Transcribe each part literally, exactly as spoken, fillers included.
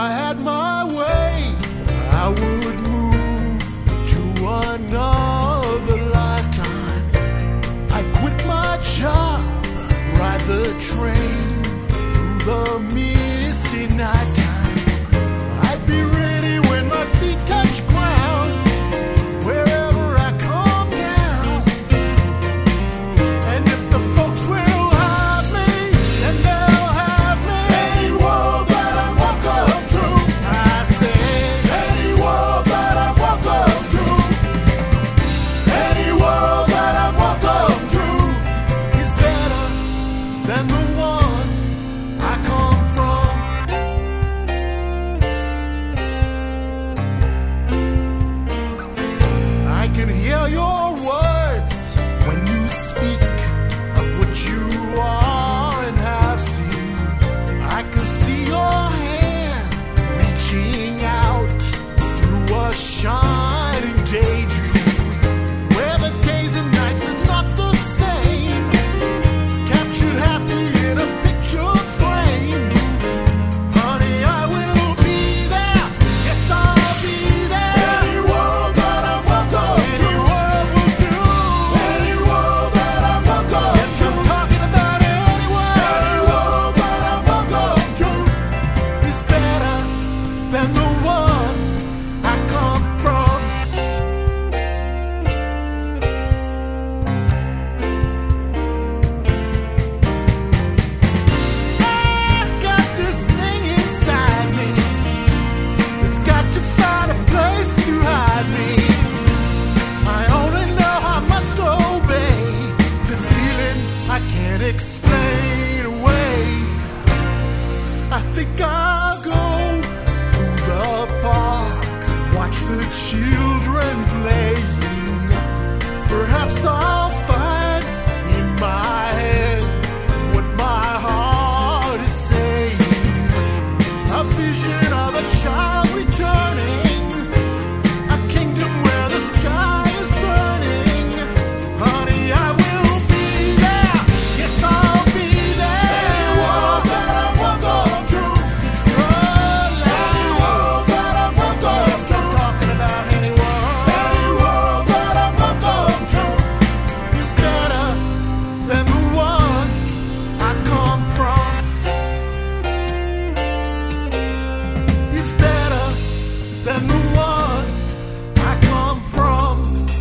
I had my way, I would move to another lifetime. I'd quit my job, ride the train through the misty nighttime. I'd be ready when my feet touch ground, wherever I come down. And if the folks will have me, then they'll have me. Any world that I walk up through, I say, any world that I walk up through, any world that I walk up through is better than the one I come from. I can hear your words when you speak of what you are and have seen. I can see your hands reaching out through a shining daydream, where the days and nights are not the same, captured happy in a picture frame. Honey, I will be there. Yes, I'll be there. Any world that I walk up through, any world will do. Any world that I walk up through. Yes, I'm talking about any world. Any world that I walk up through is better than the one I come from. I got this thing inside me that's got to find a place to hide me. I only know I must obey this feeling I can't explain away. I think I'll go to the park, watch the children playing. Perhaps I'll find in my head what my heart is saying. A vision of a child returning, a kingdom where the sky is burning. Honey, I will be there. Yes, I'll be there. Any world that I walk up through, it's your life. Any world that I walk up through, yes, I'm talking about any world. Any world that I walk up through is better than the one I come from. Is better than the one I come from.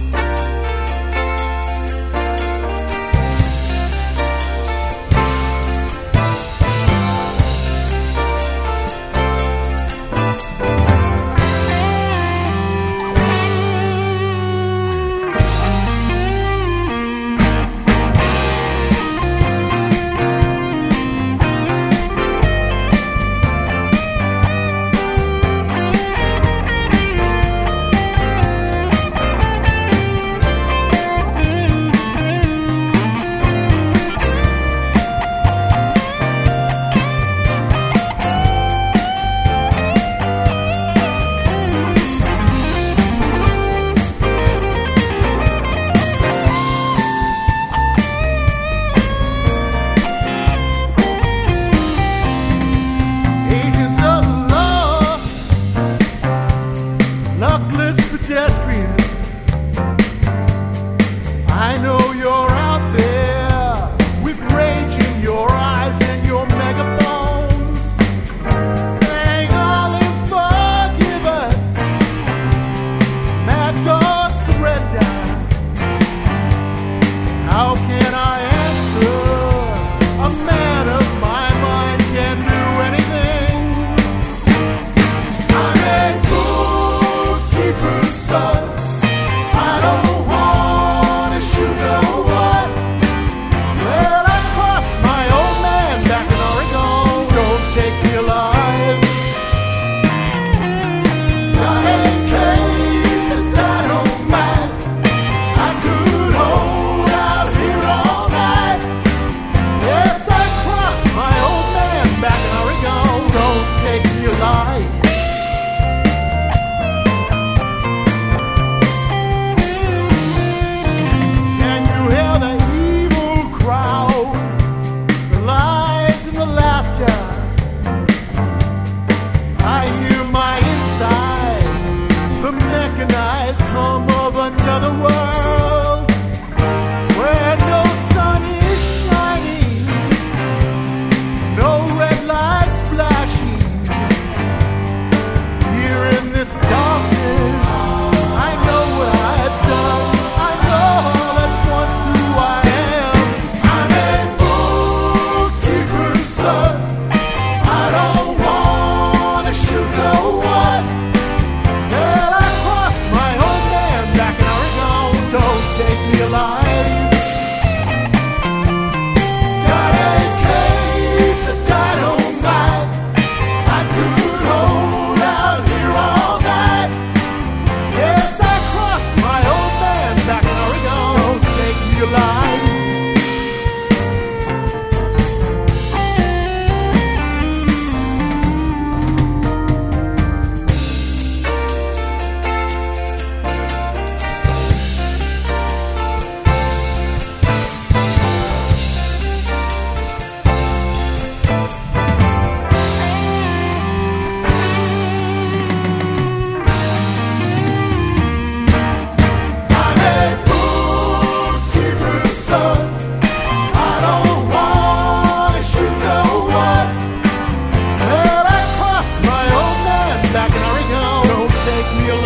Agents of love, luckless pedestrian. I know you're out there with rage in your eyes and your megaphones, saying all is forgiven. Mad dog surrender. How can I answer? A man of my mind can do anything. I'm a bookkeeper's son, organized home of another world where no sun is shining, no red lights flashing. Here in this darkness, I know what I've done. I know all at once who I am. I'm a bookkeeper's son. I don't wanna shoot no one. Well, I crossed my old man back in Oregon. Don't take me alive. Got a case of dynamite. I could hold out here all night. Yes, I crossed my old man back in Oregon. Don't take me alive. I'm a bookkeeper's son. I don't wanna shoot no one. Well, I crossed my old man back in Oregon. Don't take me alive.